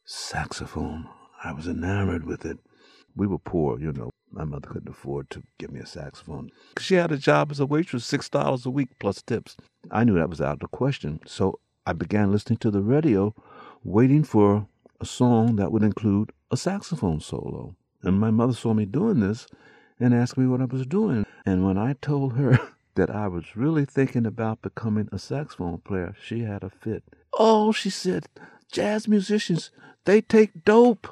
Saxophone. I was enamored with it. We were poor, you know. My mother couldn't afford to give me a saxophone. She had a job as a waitress, $6 a week plus tips. I knew that was out of the question. So I began listening to the radio, waiting for a song that would include a saxophone solo. And my mother saw me doing this and asked me what I was doing. And when I told her that I was really thinking about becoming a saxophone player, she had a fit. Oh, she said, jazz musicians, they take dope.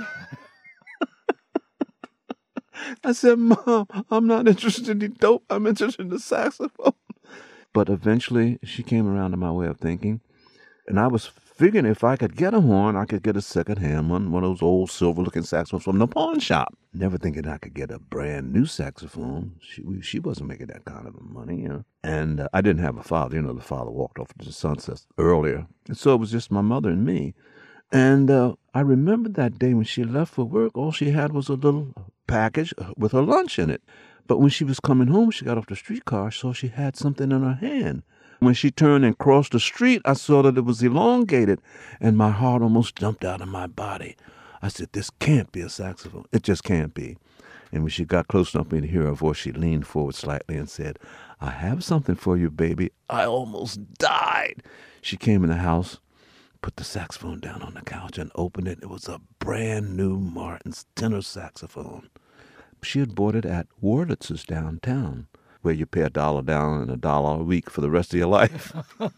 I said, Mom, I'm not interested in dope. I'm interested in the saxophone. But eventually, she came around to my way of thinking. And I was figuring if I could get a horn, I could get a second-hand one of those old silver-looking saxophones from the pawn shop. Never thinking I could get a brand new saxophone. She wasn't making that kind of money, you know. And I didn't have a father. You know, the father walked off to the sunset earlier. And so it was just my mother and me. And I remember that day when she left for work, all she had was a little package with her lunch in it. But when she was coming home, she got off the streetcar, so she had something in her hand. When she turned and crossed the street, I saw that it was elongated, and my heart almost jumped out of my body. I said, this can't be a saxophone. It just can't be. And when she got close enough for me to hear her voice, she leaned forward slightly and said, I have something for you, baby. I almost died. She came in the house, put the saxophone down on the couch and opened it. It was a brand new Martin's tenor saxophone. She had bought it at Wurlitz's downtown, where you pay $1 down and $1 a week for the rest of your life.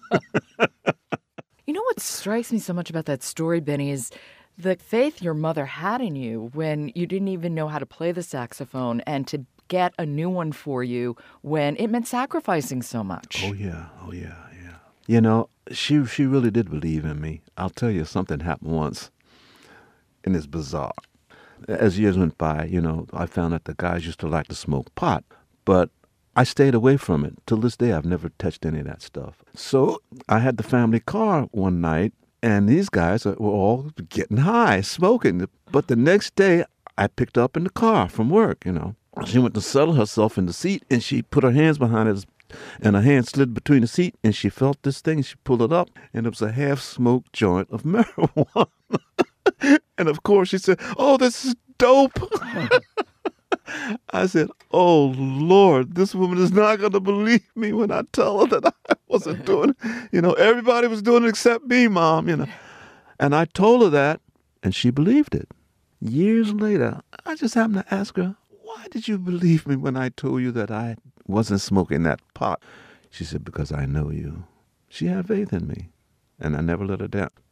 You know what strikes me so much about that story, Benny, is the faith your mother had in you when you didn't even know how to play the saxophone, and to get a new one for you when it meant sacrificing so much. Oh, yeah. You know, she really did believe in me. I'll tell you, something happened once, and it's bizarre. As years went by, you know, I found that the guys used to like to smoke pot, but I stayed away from it. Till this day, I've never touched any of that stuff. So I had the family car one night, and these guys were all getting high, smoking. But the next day, I picked up in the car from work, you know. She went to settle herself in the seat, and she put her hands behind it, and her hand slid between the seat, and she felt this thing. She pulled it up, and it was a half-smoked joint of marijuana. And of course, she said, oh, this is dope. I said, oh, Lord, this woman is not going to believe me when I tell her that I wasn't doing it. You know, everybody was doing it except me, Mom, you know. And I told her that, and she believed it. Years later, I just happened to ask her, why did you believe me when I told you that I wasn't smoking that pot? She said, because I know you. She had faith in me, and I never let her down.